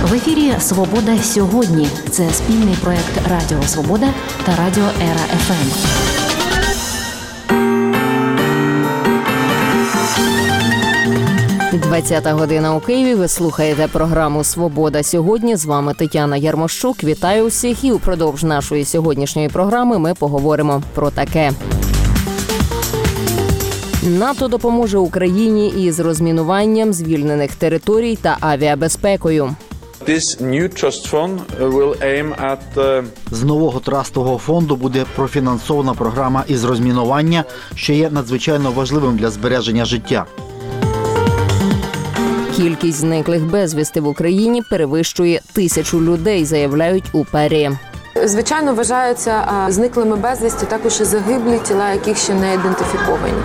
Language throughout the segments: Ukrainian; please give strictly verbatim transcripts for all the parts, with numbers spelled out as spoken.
В ефірі «Свобода сьогодні». Це спільний проєкт Радіо Свобода та Радіо Ера еф ем. двадцята година у Києві. Ви слухаєте програму «Свобода сьогодні». З вами Тетяна Ярмощук. Вітаю усіх. І упродовж нашої сьогоднішньої програми ми поговоримо про таке. НАТО допоможе Україні із розмінуванням звільнених територій та авіабезпекою. З нового трастового фонду буде профінансована програма із розмінування, що є надзвичайно важливим для збереження життя. Кількість зниклих безвісти в Україні перевищує тисячу людей, заявляють у ПАРЄ. Звичайно, вважаються зниклими безвісти також і загиблі, тіла яких ще не ідентифіковані.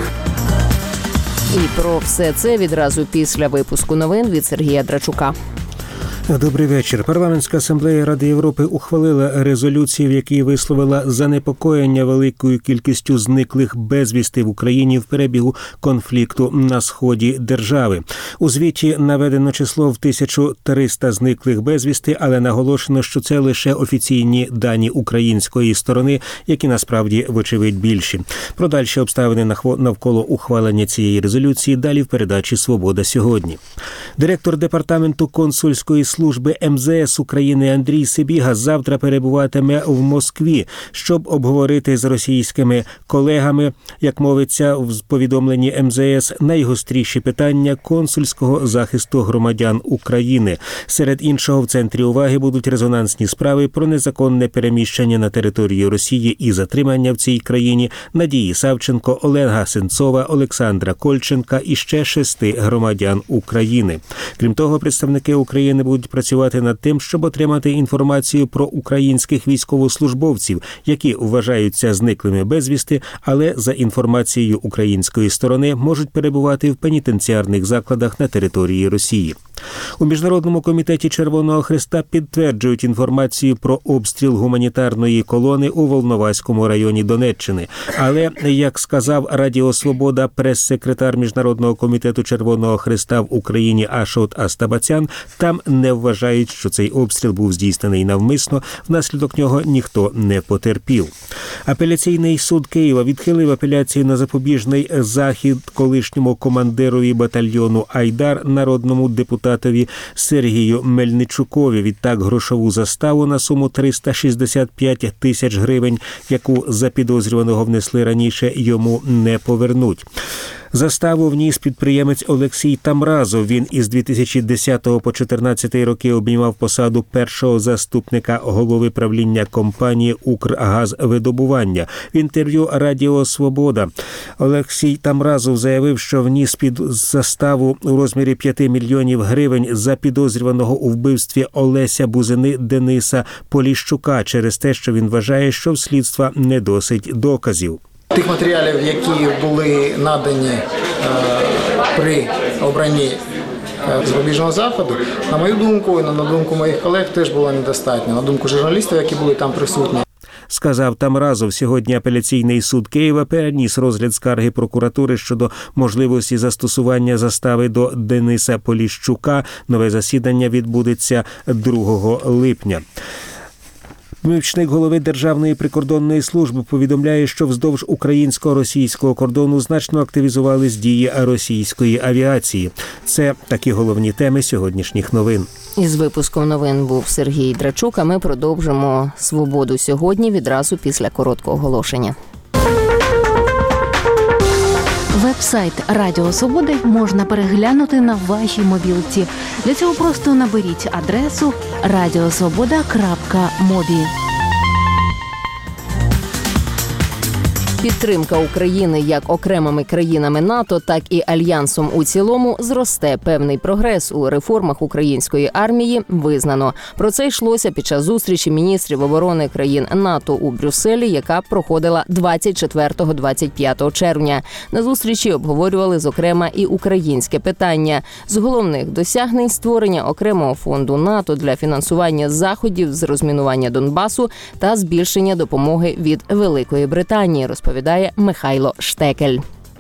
І про все це відразу після випуску новин від Сергія Драчука. Добрий вечір. Парламентська асамблея Ради Європи ухвалила резолюцію, в якій висловила занепокоєння великою кількістю зниклих безвісти в Україні в перебігу конфлікту на сході держави. У звіті наведено число в тисячу триста зниклих безвісти, але наголошено, що це лише офіційні дані української сторони, які насправді, вочевидь, більші. Про дальші обставини навколо ухвалення цієї резолюції далі в передачі «Свобода сьогодні». Директор департаменту консульської служби ем зе ес України Андрій Сибіга завтра перебуватиме в Москві, щоб обговорити з російськими колегами, як мовиться в повідомленні ем зе ес, найгостріші питання консульського захисту громадян України. Серед іншого, в центрі уваги будуть резонансні справи про незаконне переміщення на територію Росії і затримання в цій країні Надії Савченко, Олега Сенцова, Олександра Кольченка і ще шести громадян України. Крім того, представники України будуть працювати над тим, щоб отримати інформацію про українських військовослужбовців, які вважаються зниклими безвісти, але за інформацією української сторони можуть перебувати в пенітенціарних закладах на території Росії. У Міжнародному комітеті Червоного Хреста підтверджують інформацію про обстріл гуманітарної колони у Волноваському районі Донеччини. Але, як сказав Радіо Свобода прес-секретар Міжнародного комітету Червоного Хреста в Україні Ашот Астабацян, там не вважають, що цей обстріл був здійснений навмисно, внаслідок нього ніхто не потерпів. Апеляційний суд Києва відхилив апеляцію на запобіжний захід колишньому командирові батальйону «Айдар» народному депутатові Сергію Мельничукові. Відтак грошову заставу на суму триста шістдесят п'ять тисяч гривень, яку за підозрюваного внесли раніше, йому не повернуть. Заставу вніс підприємець Олексій Тамразов. Він із дві тисячі десятого по дві тисячі чотирнадцятий роки обіймав посаду першого заступника голови правління компанії «Укргазвидобування». В інтерв'ю Радіо Свобода Олексій Тамразов заявив, що вніс під заставу у розмірі п'яти мільйонів гривень за підозрюваного у вбивстві Олеся Бузини Дениса Поліщука через те, що він вважає, що в слідства не досить доказів. Тих матеріалів, які були надані е, при обранні е, запобіжного заходу, на мою думку і на думку моїх колег, теж було недостатньо. На думку журналістів, які були там присутні. Сказав Тамразов. Сьогодні апеляційний суд Києва переніс розгляд скарги прокуратури щодо можливості застосування застави до Дениса Поліщука. Нове засідання відбудеться другого липня. Помічник голови Державної прикордонної служби повідомляє, що вздовж українсько-російського кордону значно активізувались дії російської авіації. Це такі головні теми сьогоднішніх новин. Із випуском новин був Сергій Драчук, а ми продовжимо «Свободу сьогодні» відразу після короткого оголошення. Веб-сайт Радіо Свободи можна переглянути на вашій мобілці. Для цього просто наберіть адресу радіосвобода крапка мобі. Підтримка України як окремими країнами НАТО, так і Альянсом у цілому зросте. Певний прогрес у реформах української армії визнано. Про це йшлося під час зустрічі міністрів оборони країн НАТО у Брюсселі, яка проходила двадцять четвертого - двадцять п'ятого червня. На зустрічі обговорювали, зокрема, і українське питання. З головних досягнень – створення окремого фонду НАТО для фінансування заходів з розмінування Донбасу та збільшення допомоги від Великої Британії, розповідає Михайло Штекель.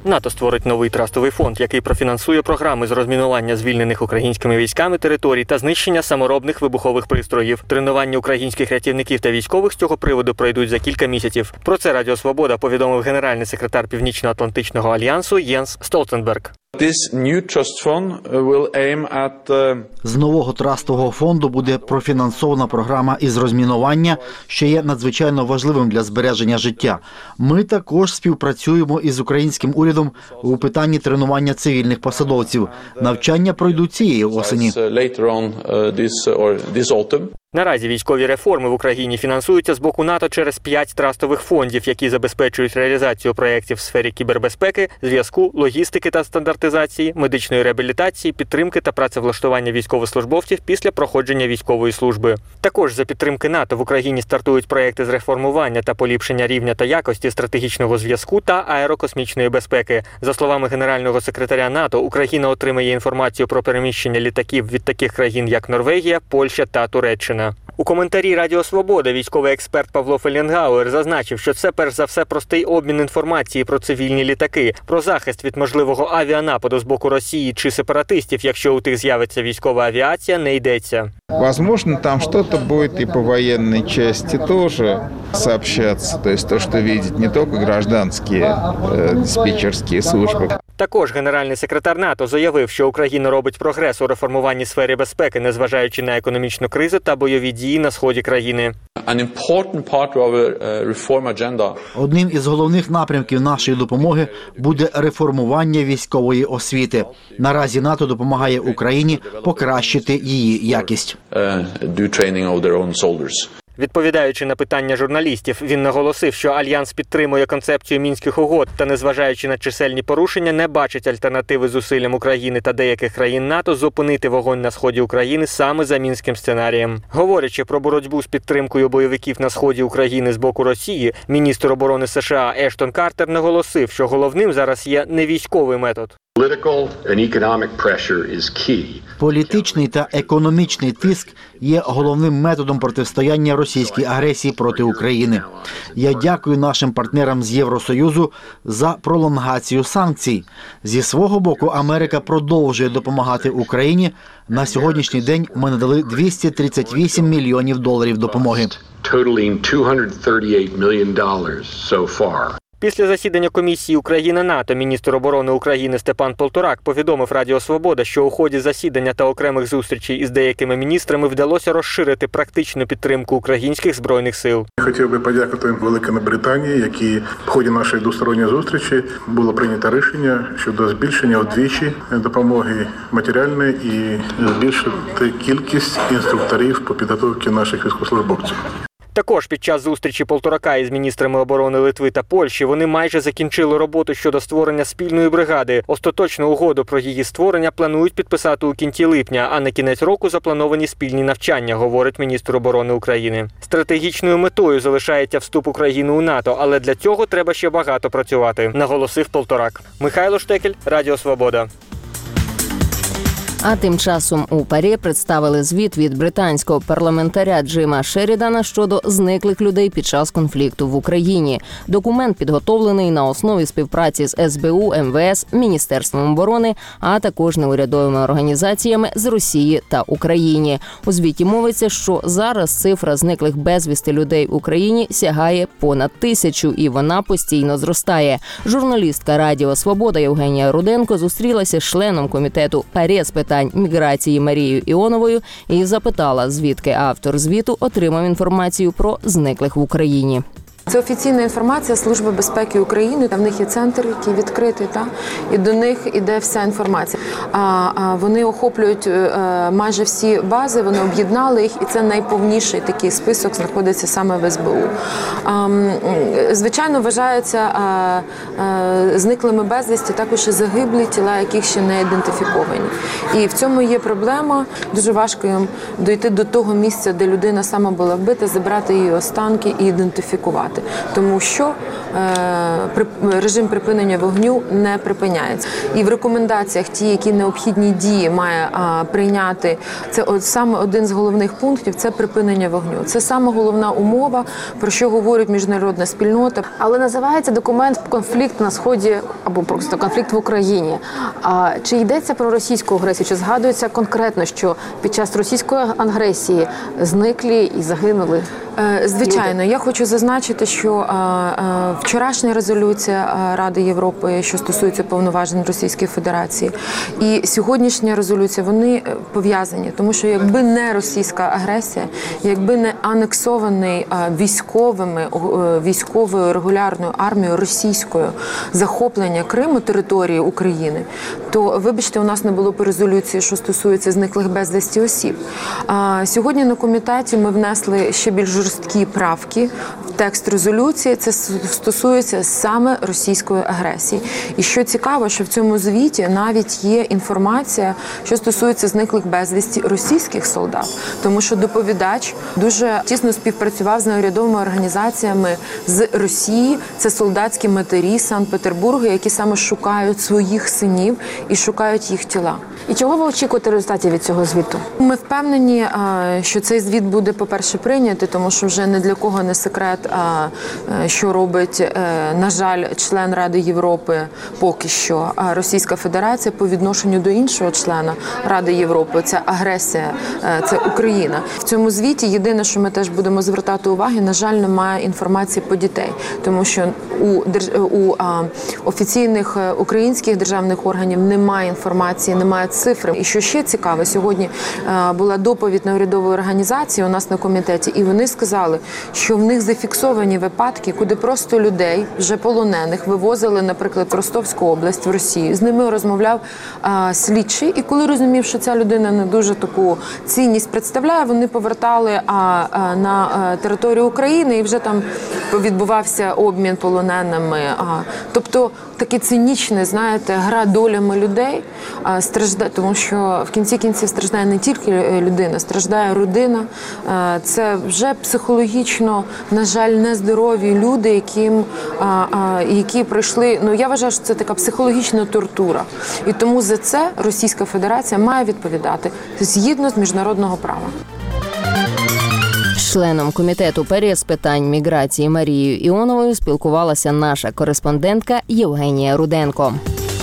НАТО створить новий трастовий фонд, який профінансує програми з розмінування звільнених українськими військами територій та знищення саморобних вибухових пристроїв. Тренування українських рятівників та військових з цього приводу пройдуть за кілька місяців. Про це Радіо Свобода повідомив генеральний секретар Північно-Атлантичного альянсу Єнс Столтенберг. This new trust fund will aim at uh... З нового трастового фонду буде профінансована програма із розмінування, що є надзвичайно важливим для збереження життя. Ми також співпрацюємо із українським урядом у питанні тренування цивільних посадовців. Навчання пройдуть цієї осені. later on uh, this or this autumn. Наразі військові реформи в Україні фінансуються з боку НАТО через п'ять трастових фондів, які забезпечують реалізацію проєктів в сфері кібербезпеки, зв'язку, логістики та стандартизації, медичної реабілітації, підтримки та працевлаштування військовослужбовців після проходження військової служби. Також за підтримки НАТО в Україні стартують проєкти з реформування та поліпшення рівня та якості стратегічного зв'язку та аерокосмічної безпеки. За словами генерального секретаря НАТО, Україна отримає інформацію про переміщення літаків від таких країн, як Норвегія, Польща та Туреччина. У коментарі Радіо Свобода військовий експерт Павло Фельгенгауер зазначив, що це перш за все простий обмін інформації про цивільні літаки, про захист від можливого авіанападу з боку Росії чи сепаратистів, якщо у тих з'явиться військова авіація, не йдеться. Возможно, там что-то будет и по военной части тоже сообщаться, то есть то, что видят не только гражданские э, диспетчерские службы. Також генеральний секретар НАТО заявив, що Україна робить прогрес у реформуванні сфери безпеки, незважаючи на економічну кризу та бойові дії на сході країни. An important part of our uh, reform agenda. Одним із головних напрямків нашої допомоги буде реформування військової освіти. Наразі НАТО допомагає Україні покращити її якість. Uh, do training of their own soldiers. Відповідаючи на питання журналістів, він наголосив, що Альянс підтримує концепцію Мінських угод та, незважаючи на чисельні порушення, не бачить альтернативи зусиллям України та деяких країн НАТО зупинити вогонь на сході України саме за Мінським сценарієм. Говорячи про боротьбу з підтримкою бойовиків на сході України з боку Росії, міністр оборони США Ештон Картер наголосив, що головним зараз є не військовий метод. Політичний та економічний тиск є головним методом протистояння російській агресії проти України. Я дякую нашим партнерам з Євросоюзу за пролонгацію санкцій. Зі свого боку, Америка продовжує допомагати Україні. На сьогоднішній день ми надали двісті тридцять вісім мільйонів доларів допомоги. Після засідання комісії Україна-НАТО міністр оборони України Степан Полторак повідомив Радіо Свобода, що у ході засідання та окремих зустрічей із деякими міністрами вдалося розширити практичну підтримку українських збройних сил. Хотів би подякувати Великій Британії, які в ході нашої двосторонньої зустрічі було прийнято рішення щодо збільшення вдвічі допомоги матеріальної і збільшити кількість інструкторів по підготовці наших військовослужбовців. Також під час зустрічі Полторака із міністрами оборони Литви та Польщі вони майже закінчили роботу щодо створення спільної бригади. Остаточну угоду про її створення планують підписати у кінці липня, а на кінець року заплановані спільні навчання, говорить міністр оборони України. Стратегічною метою залишається вступ України у НАТО, але для цього треба ще багато працювати, наголосив Полторак. Михайло Штекель, Радіо Свобода. А тим часом у ПАРЄ представили звіт від британського парламентаря Джима Шерідана щодо зниклих людей під час конфлікту в Україні. Документ підготовлений на основі співпраці з ес бе у, ем ве ес, Міністерством оборони, а також неурядовими організаціями з Росії та України. У звіті мовиться, що зараз цифра зниклих безвісти людей в Україні сягає понад тисячу, і вона постійно зростає. Журналістка Радіо Свобода Євгенія Руденко зустрілася з членом комітету ПАРЄ з питань міграції Марією Іоновою і запитала, звідки автор звіту отримав інформацію про зниклих в Україні. Це офіційна інформація Служби безпеки України. В них є центр, який відкритий, та? І до них іде вся інформація. А, а вони охоплюють а, майже всі бази, вони об'єднали їх, і це найповніший такий список знаходиться саме в ес бе у. А, звичайно, вважаються а, а, зниклими безвісті також і загиблі тіла, яких ще не ідентифіковані. І в цьому є проблема. Дуже важко їм дойти до того місця, де людина сама була вбита, забрати її останки і ідентифікувати. Тому що режим припинення вогню не припиняється. І в рекомендаціях ті, які необхідні дії має прийняти, це от саме один з головних пунктів – це припинення вогню. Це саме головна умова, про що говорить міжнародна спільнота. Але називається документ «Конфлікт на Сході» або просто «Конфлікт в Україні». А чи йдеться про російську агресію? Чи згадується конкретно, що під час російської агресії зниклі і загинули? Звичайно, я хочу зазначити, що вчорашня резолюція Ради Європи, що стосується повноважень Російської Федерації, і сьогоднішня резолюція, вони пов'язані, тому що якби не російська агресія, якби не анексований військовими, військовою регулярною армією російською захоплення Криму, території України, то, вибачте, у нас не було б резолюції, що стосується зниклих безвісті осіб. Сьогодні на комітеті ми внесли ще більш жорсткі правки в текст резолюції. Це стосується саме російської агресії. І що цікаво, що в цьому звіті навіть є інформація, що стосується зниклих безвісті російських солдат. Тому що доповідач дуже тісно співпрацював з неурядовими організаціями з Росії. Це солдатські матері Санкт-Петербургу, які саме шукають своїх синів і шукають їх тіла. І чого ви очікуєте результатів від цього звіту? Ми впевнені, що цей звіт буде, по-перше, прийнятий, тому що вже не для кого не секрет, що робить, на жаль, член Ради Європи поки що, Російська Федерація по відношенню до іншого члена Ради Європи. Це агресія, це Україна. В цьому звіті єдине, що ми теж будемо звертати увагу, на жаль, немає інформації по дітей, тому що у, у офіційних українських державних органів немає інформації, немає цифр. І що ще цікаво, сьогодні була доповідь неурядової організації у нас на комітеті, і вони сказали, що в них зафіксовані випадки, куди просто людей, вже полонених, вивозили, наприклад, в Ростовську область, в Росію. З ними розмовляв а, слідчий, і коли розумів, що ця людина не дуже таку цінність представляє, вони повертали а, а, на а, територію України, і вже там відбувався обмін полоненими. А, тобто таке цинічне, знаєте, гра долями людей а, страждає, тому що в кінці кінців страждає не тільки людина, страждає родина. А, це вже психологічно, на жаль, нездорові люди, яким, а, а, які пройшли, ну я вважаю, що це така психологічна тортура. І тому за це Російська Федерація має відповідати згідно з міжнародного права. Членом комітету ПЕРІ з питань міграції Марією Іоновою спілкувалася наша кореспондентка Євгенія Руденко.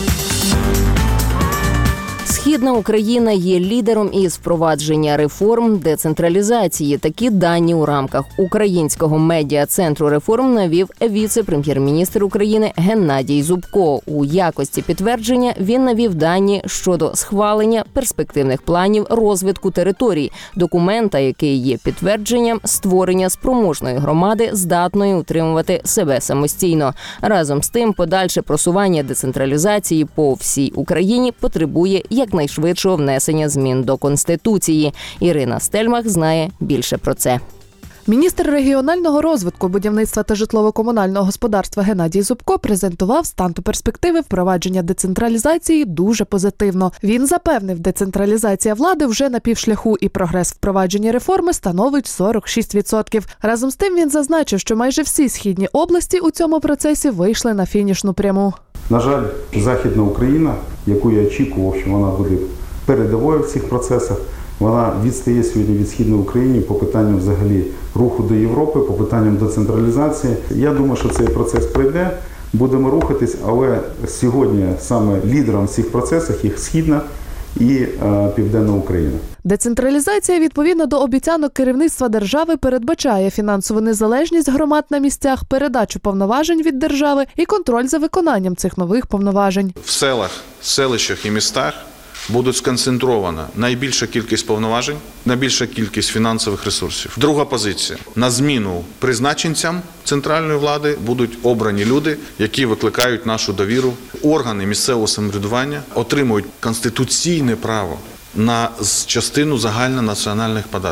Східна Україна є лідером із впровадження реформ децентралізації. Такі дані у рамках Українського медіа-центру реформ навів віце-прем'єр-міністр України Геннадій Зубко. У якості підтвердження він навів дані щодо схвалення перспективних планів розвитку територій, документа, який є підтвердженням створення спроможної громади, здатної утримувати себе самостійно. Разом з тим, подальше просування децентралізації по всій Україні потребує якнайшвидшого внесення змін до Конституції. Ірина Стельмах знає більше про це. Міністр регіонального розвитку, будівництва та житлово-комунального господарства Геннадій Зубко презентував стан та перспективи впровадження децентралізації дуже позитивно. Він запевнив, децентралізація влади вже на півшляху і прогрес впровадження реформи становить сорок шість відсотків. Разом з тим він зазначив, що майже всі східні області у цьому процесі вийшли на фінішну пряму. На жаль, Західна Україна, яку я очікував, що вона буде передовою в цих процесах, вона відстає сьогодні від Східної України по питанням взагалі руху до Європи, по питанням децентралізації. Я думаю, що цей процес пройде, будемо рухатись, але сьогодні саме лідером в цих процесах є Східна і е, Південна Україна. Децентралізація, відповідно до обіцянок керівництва держави, передбачає фінансову незалежність громад на місцях, передачу повноважень від держави і контроль за виконанням цих нових повноважень. В селах, селищах і містах будуть сконцентрована найбільша кількість повноважень, найбільша кількість фінансових ресурсів. Друга позиція. На зміну призначенцям центральної влади будуть обрані люди, які викликають нашу довіру. Органи місцевого самоврядування отримують конституційне право на частину загальнонаціональних податків.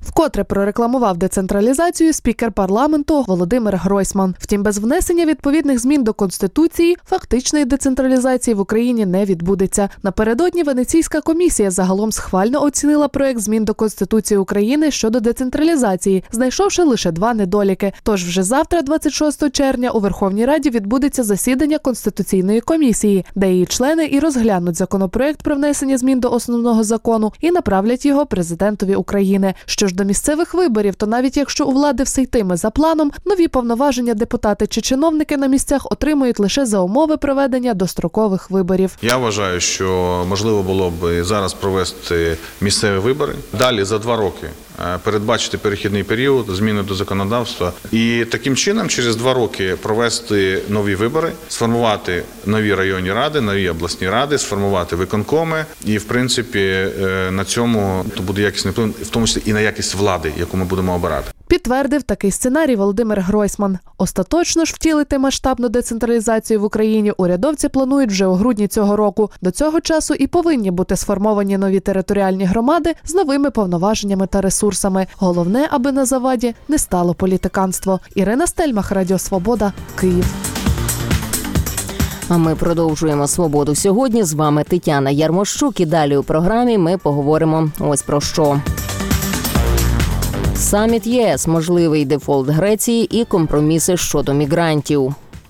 Вкотре прорекламував децентралізацію спікер парламенту Володимир Гройсман. Втім, без внесення відповідних змін до Конституції фактичної децентралізації в Україні не відбудеться. Напередодні Венеційська комісія загалом схвально оцінила проект змін до Конституції України щодо децентралізації, знайшовши лише два недоліки. Тож вже завтра, двадцять шостого червня, у Верховній Раді відбудеться засідання Конституційної комісії, де її члени і розглянуть законопроект про внесення змін до основного закону і направлять його президентові України. Що ж до місцевих виборів, то навіть якщо у влади все йтиме за планом, нові повноваження депутати чи чиновники на місцях отримують лише за умови проведення дострокових виборів. Я вважаю, що можливо було б зараз провести місцеві вибори. Далі за два роки передбачити перехідний період, зміни до законодавства. І таким чином через два роки провести нові вибори, сформувати нові районні ради, нові обласні ради, сформувати виконкоми. І, в принципі, на цьому буде якісний вплив, в тому числі і на якість влади, яку ми будемо обирати. Підтвердив такий сценарій Володимир Гройсман. Остаточно ж втілити масштабну децентралізацію в Україні урядовці планують вже у грудні цього року. До цього часу і повинні бути сформовані нові територіальні громади з новими повноваженнями та ресурсами. Головне, аби на заваді не стало політиканство. Ірина Стельмах, Радіо Свобода, Київ. А ми продовжуємо «Свободу сьогодні». З вами Тетяна Ярмощук. І далі у програмі ми поговоримо ось про що. Саміт ЄС, можливий дефолт Греції і компроміси щодо мігрантів.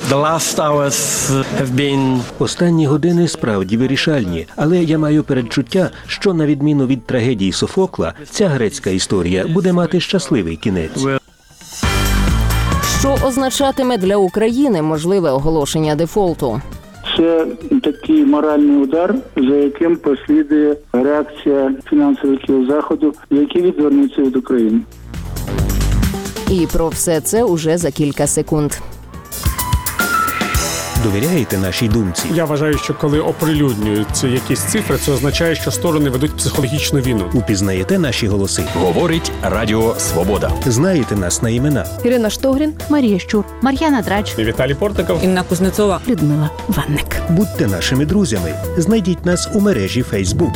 Останні години справді вирішальні, але я маю передчуття, що на відміну від трагедії Софокла, ця грецька історія буде мати щасливий кінець. Що означатиме для України можливе оголошення дефолту? Це такий моральний удар, за яким послідує реакція фінансових кіл Заходу, які відвернуться від України. І про все це уже за кілька секунд. Довіряєте нашій думці? Я вважаю, що коли оприлюднюються якісь цифри, це означає, що сторони ведуть психологічну війну. Упізнаєте наші голоси? Говорить Радіо Свобода. Знаєте нас на імена? Ірина Штогрін, Марія Щур, Мар'яна Драч, Віталій Портников, Інна Кузнецова, Людмила Ванник. Будьте нашими друзями. Знайдіть нас у мережі Фейсбук.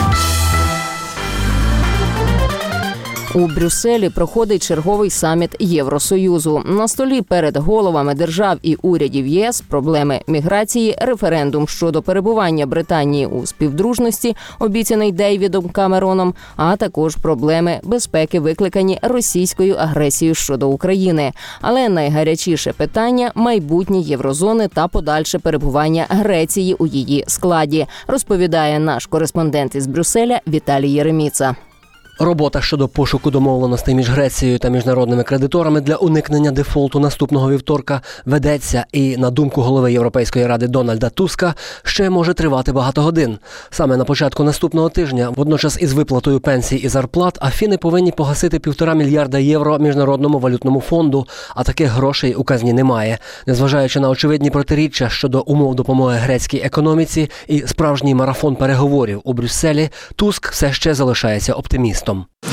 У Брюсселі проходить черговий саміт Євросоюзу. На столі перед головами держав і урядів ЄС проблеми міграції, референдум щодо перебування Британії у співдружності, обіцяний Дейвідом Камероном, а також проблеми безпеки, викликані російською агресією щодо України. Але найгарячіше питання – майбутнє єврозони та подальше перебування Греції у її складі, розповідає наш кореспондент із Брюсселя Віталій Єреміца. Робота щодо пошуку домовленостей між Грецією та міжнародними кредиторами для уникнення дефолту наступного вівторка ведеться і, на думку голови Європейської ради Дональда Туска, ще може тривати багато годин. Саме на початку наступного тижня, водночас із виплатою пенсій і зарплат, Афіни повинні погасити півтора мільярда євро Міжнародному валютному фонду, а таких грошей у казні немає. Незважаючи на очевидні протиріччя щодо умов допомоги грецькій економіці і справжній марафон переговорів у Брюсселі, Туск все ще залишається оптимістом.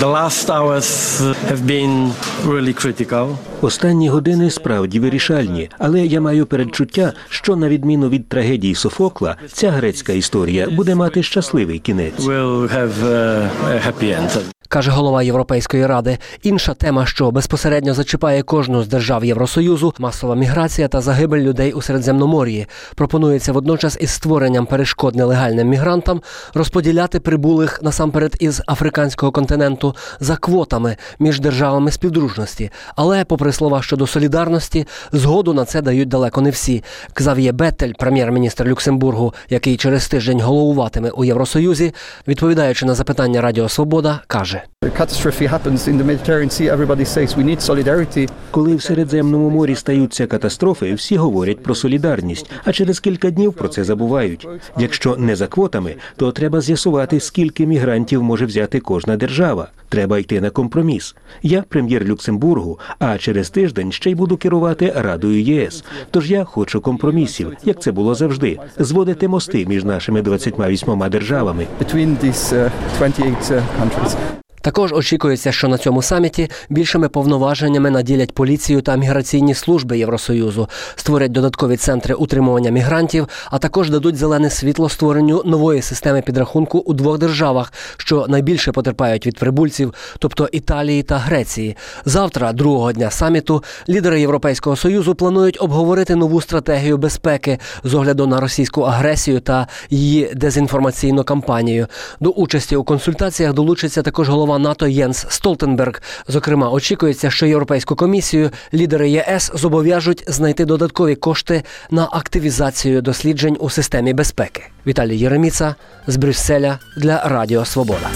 Останні години справді вирішальні, але я маю передчуття, що на відміну від трагедії Софокла, ця грецька історія буде мати щасливий кінець. Каже голова Європейської ради. Інша тема, що безпосередньо зачіпає кожну з держав Євросоюзу – масова міграція та загибель людей у Середземномор'ї. Пропонується водночас із створенням перешкод нелегальним мігрантам розподіляти прибулих насамперед із африканського континенту за квотами між державами співдружності. Але, попри слова щодо солідарності, згоду на це дають далеко не всі. Ксав'є Беттель, прем'єр-міністр Люксембургу, який через тиждень головуватиме у Євросоюзі, відповідаючи на запитання Радіо Свобода, каже: Коли в Середземному морі стаються катастрофи, всі говорять про солідарність, а через кілька днів про це забувають. Якщо не за квотами, то треба з'ясувати, скільки мігрантів може взяти кожна держава. Треба йти на компроміс. Я прем'єр Люксембургу, а через тиждень ще й буду керувати Радою ЄС. Тож я хочу компромісів, як це було завжди, зводити мости між нашими двадцятьма вісьмома державами. Також очікується, що на цьому саміті більшими повноваженнями наділять поліцію та міграційні служби Євросоюзу, створять додаткові центри утримування мігрантів, а також дадуть зелене світло створенню нової системи підрахунку у двох державах, що найбільше потерпають від прибульців, тобто Італії та Греції. Завтра, другого дня саміту, лідери Європейського Союзу планують обговорити нову стратегію безпеки з огляду на російську агресію та її дезінформаційну кампанію. До участі у консультаціях долучиться також голова НАТО Єнс Столтенберг. Зокрема, очікується, що Європейську комісію лідери ЄС зобов'яжуть знайти додаткові кошти на активізацію досліджень у системі безпеки. Віталій Єреміца з Брюсселя для Радіо Свобода.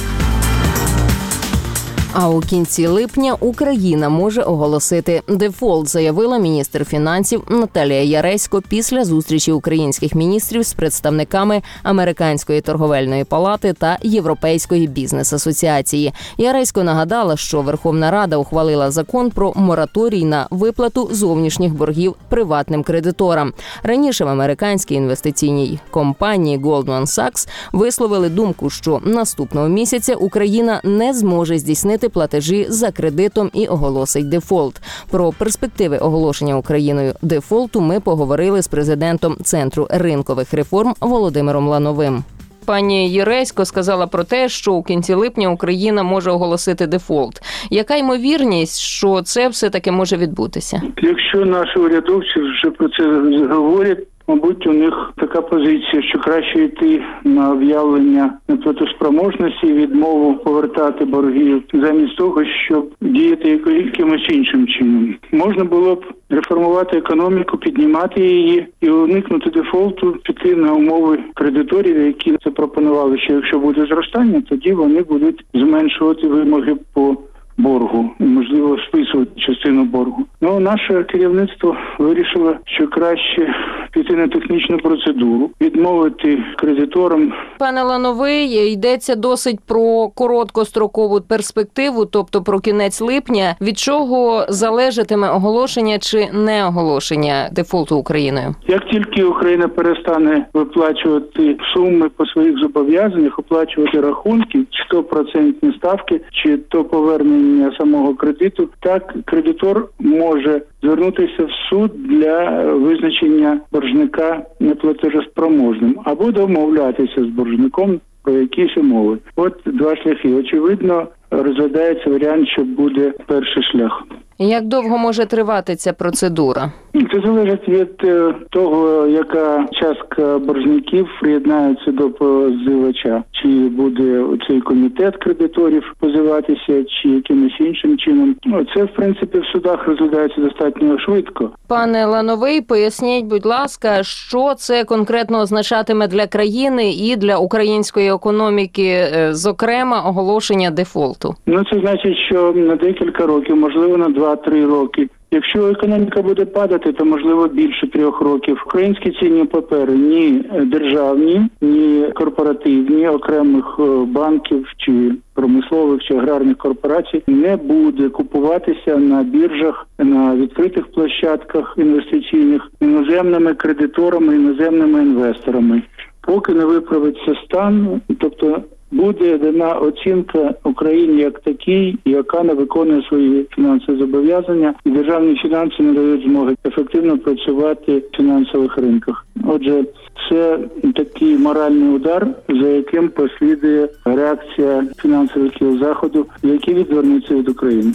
А у кінці липня Україна може оголосити дефолт, заявила міністр фінансів Наталія Яресько після зустрічі українських міністрів з представниками Американської торговельної палати та Європейської бізнес-асоціації. Яресько нагадала, що Верховна Рада ухвалила закон про мораторій на виплату зовнішніх боргів приватним кредиторам. Раніше в американській інвестиційній компанії Goldman Sachs висловили думку, що наступного місяця Україна не зможе здійснити платежі за кредитом і оголосить дефолт. Про перспективи оголошення Україною дефолту ми поговорили з президентом Центру ринкових реформ Володимиром Лановим. Пані Єресько сказала про те, що у кінці липня Україна може оголосити дефолт. Яка ймовірність, що це все-таки може відбутися? Якщо наші урядовці вже про це говорять, мабуть, у них така позиція, що краще йти на об'явлення неплатоспроможності і відмову повертати борги, замість того, щоб діяти якимось іншим чином. Можна було б реформувати економіку, піднімати її і уникнути дефолту, піти на умови кредиторів, які запропонували, що якщо буде зростання, тоді вони будуть зменшувати вимоги по боргу, можливо, списувати частину боргу. Ну, наше керівництво вирішило, що краще піти на технічну процедуру, відмовити кредиторам. Пане Лановий, йдеться досить про короткострокову перспективу, тобто про кінець липня. Від чого залежатиме оголошення чи не оголошення дефолту Україною? Як тільки Україна перестане виплачувати суми по своїх зобов'язаннях, оплачувати рахунки, чи то процентні ставки, чи то повернення самого кредиту, так кредитор може звернутися в суд для визначення боржника неплатежоспроможним або домовлятися з боржником про якісь умови. От два шляхи. Очевидно, розглядається варіант, що буде перший шлях. Як довго може тривати ця процедура? Це залежить від того, яка частка боржників приєднається до позивача. Чи буде цей комітет кредиторів позиватися, чи якимось іншим чином. Це, в принципі, в судах розглядається достатньо швидко. Пане Лановий, поясніть, будь ласка, що це конкретно означатиме для країни і для української економіки, зокрема, оголошення дефолту? Ну, це значить, що на декілька років, можливо, на два-три роки. Якщо економіка буде падати, то, можливо, більше трьох років. Українські цінні папери ні державні, ні корпоративні, окремих банків чи промислових чи аграрних корпорацій не буде купуватися на біржах, на відкритих площадках інвестиційних іноземними кредиторами, іноземними інвесторами. Поки не виправиться стан, тобто буде дана оцінка Україні як такій, яка не виконує свої фінансові зобов'язання, і державні фінанси не дають змоги ефективно працювати в фінансових ринках. Отже, це такий моральний удар, за яким послідує реакція фінансовиків Заходу, які відвернуться від України.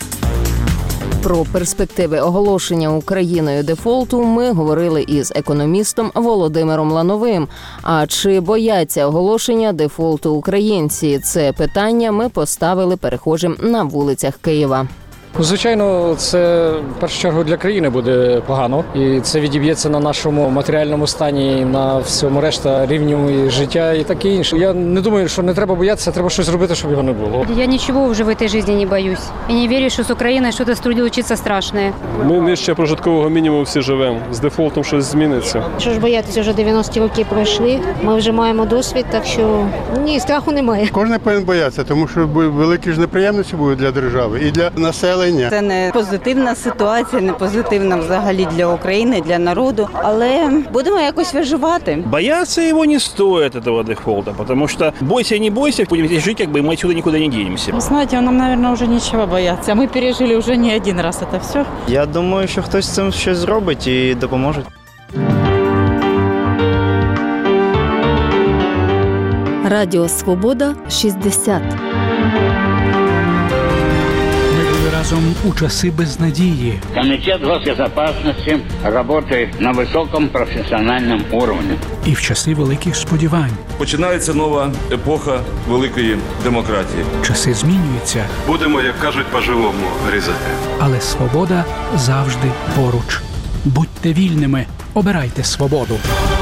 Про перспективи оголошення Україною дефолту ми говорили із економістом Володимиром Лановим. А чи бояться оголошення дефолту українці? Це питання ми поставили перехожим на вулицях Києва. Звичайно, це в першу чергу для країни буде погано, і це відіб'ється на нашому матеріальному стані, на всьому решта рівню життя і таке інше. Я не думаю, що не треба боятися, треба щось робити, щоб його не було. Я нічого вже в этой житті не боюсь. І не вірю, що з Україною щось случиться страшне. Ми нижче прожиткового мінімуму всі живемо. З дефолтом щось зміниться. Що ж боятися, вже дев'яності роки пройшли. Ми вже маємо досвід, так що ні, страху немає. Кожен повинен боятися, тому що великі ж неприємності будуть для держави і для населення. населення. Це не позитивна ситуація, не позитивна взагалі для України, для народу. Але будемо якось виживати. Бояться его не стоит, этого дефолта, потому что бойся, не бойся, будем здесь жить, как бы мы отсюда никуда не денемся. Знаете, нам, наверное, уже нечего бояться. Мы пережили уже не один раз это все. Я думаю, що хтось з цим щось зробить і допоможе. Радіо Свобода шістдесят. Ми були разом у часи безнадії. Комітет госбезопасности работает на високому професіональному уровні. І в часи великих сподівань. Починається нова епоха великої демократії. Часи змінюються. Будемо, як кажуть, по-живому різати. Але свобода завжди поруч. Будьте вільними, обирайте свободу.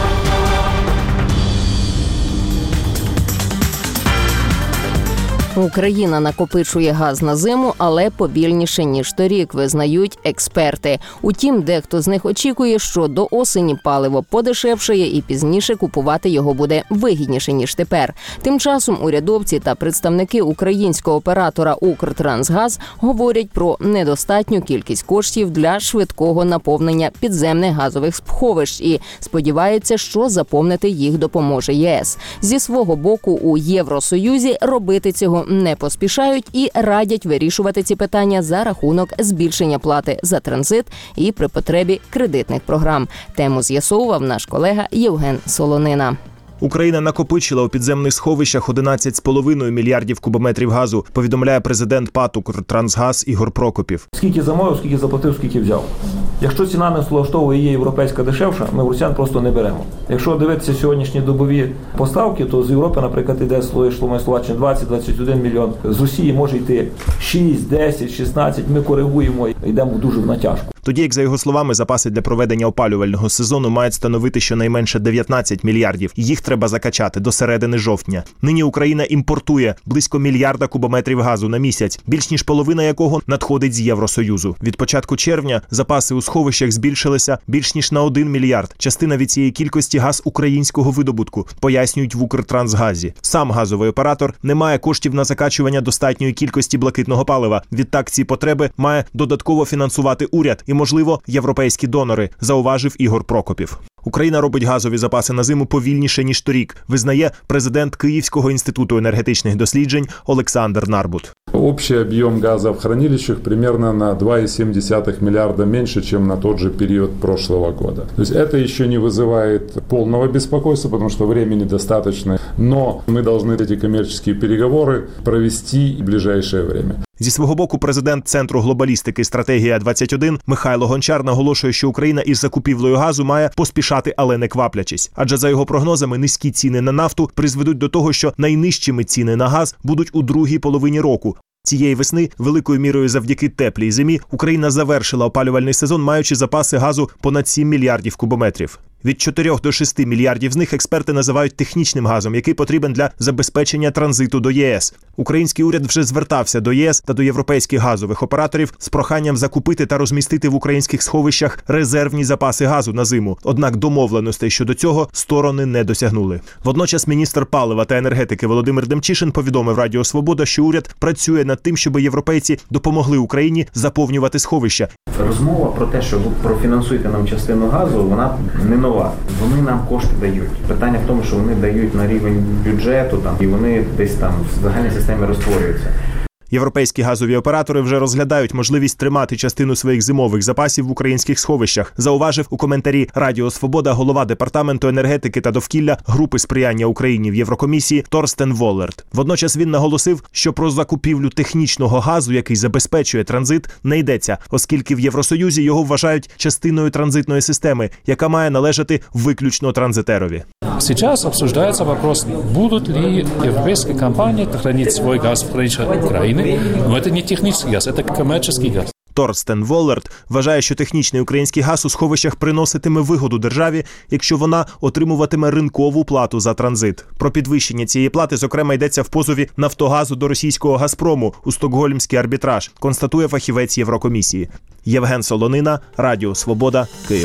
Україна накопичує газ на зиму, але повільніше, ніж торік, визнають експерти. Утім, дехто з них очікує, що до осені паливо подешевшає і пізніше купувати його буде вигідніше, ніж тепер. Тим часом урядовці та представники українського оператора «Укртрансгаз» говорять про недостатню кількість коштів для швидкого наповнення підземних газових сховищ і сподіваються, що заповнити їх допоможе ЄС. Зі свого боку, у Євросоюзі робити цього не поспішають і радять вирішувати ці питання за рахунок збільшення плати за транзит і при потребі кредитних програм. Тему з'ясовував наш колега Євген Солонина. Україна накопичила у підземних сховищах одинадцять з половиною мільярдів кубометрів газу, повідомляє президент ПАТ «Укртрансгаз» Ігор Прокопів. Скільки замовив, скільки заплатив, скільки взяв. Якщо ціна не влаштовує, є європейська дешевша, ми в росіян просто не беремо. Якщо дивитися сьогоднішні добові поставки, то з Європи, наприклад, йде Словаччина двадцять - двадцять один мільйон. З Росії може йти шість, десять, шістнадцять. Ми коригуємо, йдемо дуже в натяжку. Тоді, як за його словами, запаси для проведення опалювального сезону мають становити щонайменше дев'ятнадцять мільярдів. Їх треба закачати до середини жовтня. Нині Україна імпортує близько мільярда кубометрів газу на місяць, більш ніж половина якого надходить з Євросоюзу. Від початку червня запаси у сховищах збільшилися більш ніж на один мільярд. Частина від цієї кількості – газ українського видобутку, пояснюють в «Укртрансгазі». Сам газовий оператор не має коштів на закачування достатньої кількості блакитного палива. Відтак ці потреби має додатково фінансувати уряд і, можливо, європейські донори, зауважив Ігор Прокопів. Україна робить газові запаси на зиму повільніше, ніж торік, визнає президент Київського інституту енергетичних досліджень Олександр Нарбут. Общий объем газа в хранилищах примерно на два целых семь десятых миллиарда меньше, чем на тот же период прошлого года. То есть это еще не вызывает полного беспокойства, потому что времени достаточно, но мы должны эти коммерческие переговоры провести в ближайшее время. Зі свого боку, президент Центру глобалістики «Стратегія двадцять один» Михайло Гончар наголошує, що Україна із закупівлею газу має поспішати, але не кваплячись. Адже за його прогнозами низькі ціни на нафту призведуть до того, що найнижчими ціни на газ будуть у другій половині року. Цієї весни, великою мірою завдяки теплій зимі, Україна завершила опалювальний сезон, маючи запаси газу понад сім мільярдів кубометрів. Від чотирьох до шести мільярдів з них експерти називають технічним газом, який потрібен для забезпечення транзиту до ЄС. Український уряд вже звертався до ЄС та до європейських газових операторів з проханням закупити та розмістити в українських сховищах резервні запаси газу на зиму. Однак домовленостей щодо цього сторони не досягнули. Водночас міністр палива та енергетики Володимир Демчишин повідомив Радіо Свобода, що уряд працює над тим, щоб європейці допомогли Україні заповнювати сховища. Розмова про те, що профінансуйте нам частину газу, вона не нова. Вони нам кошти дають. Питання в тому, що вони дають на рівень бюджету там, і вони десь там в загальній системі розтворюються. Європейські газові оператори вже розглядають можливість тримати частину своїх зимових запасів в українських сховищах, зауважив у коментарі Радіо Свобода голова Департаменту енергетики та довкілля Групи сприяння Україні в Єврокомісії Торстен Воллерт. Водночас він наголосив, що про закупівлю технічного газу, який забезпечує транзит, не йдеться, оскільки в Євросоюзі його вважають частиною транзитної системи, яка має належати виключно транзитерові. Сейчас обсуждается вопрос, будут ли европейские компании хранить свой газ в хранилищах Украины. Но это не технический газ, это коммерческий газ. Торстен Воллерт вважає, що технічний український газ у сховищах приноситиме вигоду державі, якщо вона отримуватиме ринкову плату за транзит. Про підвищення цієї плати, зокрема, йдеться в позові «Нафтогазу» до російського «Газпрому» у Стокгольмський арбітраж, констатує фахівець Єврокомісії. Євген Солонина, Радіо Свобода, Київ.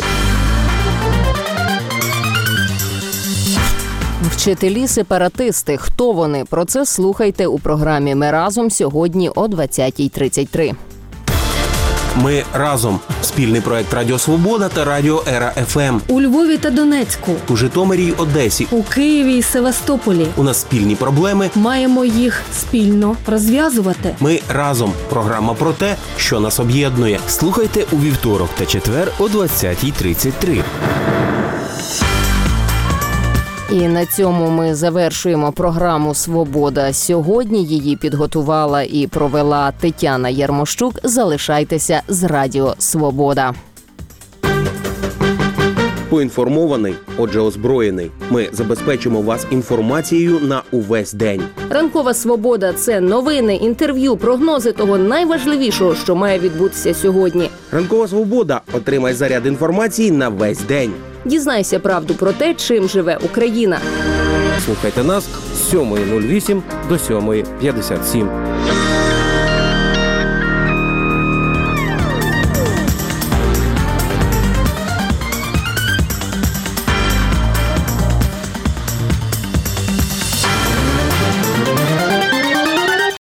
Вчителі-сепаратисти. Хто вони? Про це слухайте у програмі «Ми разом» сьогодні о двадцятій тридцять три. Ми разом. Спільний проект Радіо Свобода та Радіо Ера еф ем. У Львові та Донецьку. У Житомирі й Одесі. У Києві і Севастополі. У нас спільні проблеми. Маємо їх спільно розв'язувати. Ми разом. Програма про те, що нас об'єднує. Слухайте у вівторок та четвер о двадцятій тридцять три. І на цьому ми завершуємо програму «Свобода». Сьогодні її підготувала і провела Тетяна Ярмощук. Залишайтеся з Радіо Свобода. Поінформований, отже озброєний. Ми забезпечимо вас інформацією на увесь день. Ранкова «Свобода» – це новини, інтерв'ю, прогнози того найважливішого, що має відбутися сьогодні. Ранкова «Свобода» – отримай заряд інформації на весь день. Дізнайся правду про те, чим живе Україна. Слухайте нас з сьомої нуль вісім до сьомої п'ятдесят сім.